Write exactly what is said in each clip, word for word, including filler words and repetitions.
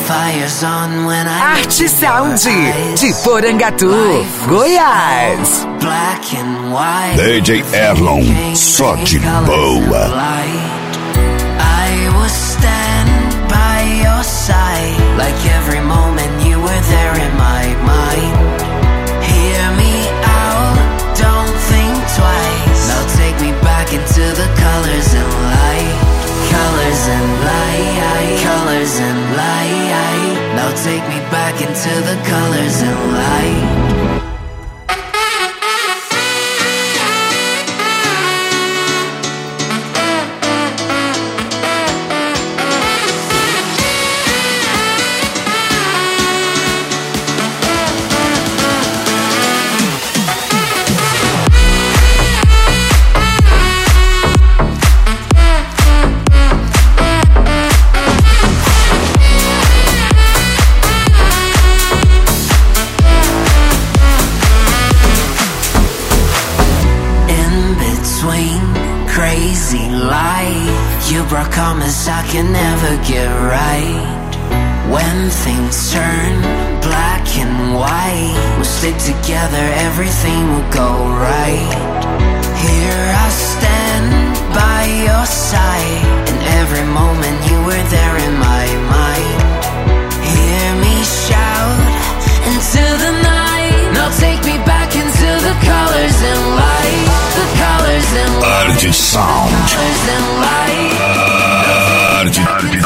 Arte Sound de Porangatu, Goiás. D J Erlon, só de boa. I will stand by your side, like every moment you were there in my mind. Hear me out, don't think twice. Now take me back into the colors and light. Colors and light, colors and light. Now take me back into the colors and light. Crazy life, you brought comments I can never get right. When things turn black and white, we'll stick together, everything will go right. Here I stand by your side, and every moment you were there in my mind. Hear me shout into the night. Now take me back into the colors and light. The colors and light. Arte Sound. Colors and light. Arte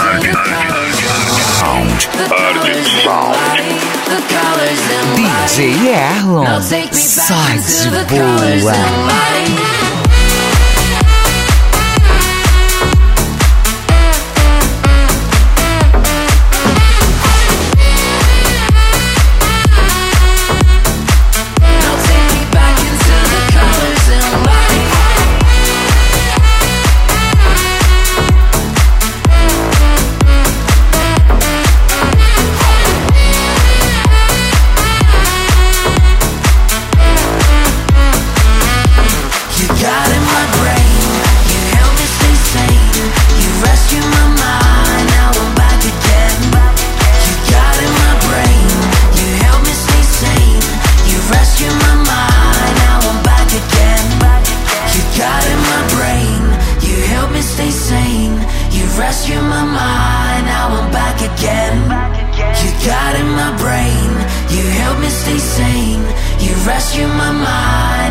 Sound. Arte Sound. The colors and D light. J Erlon, Now take me só back into de the colors boa. and light. Rescue my mind, now I'm back again. You got in my brain, you help me stay sane. You rescue my mind.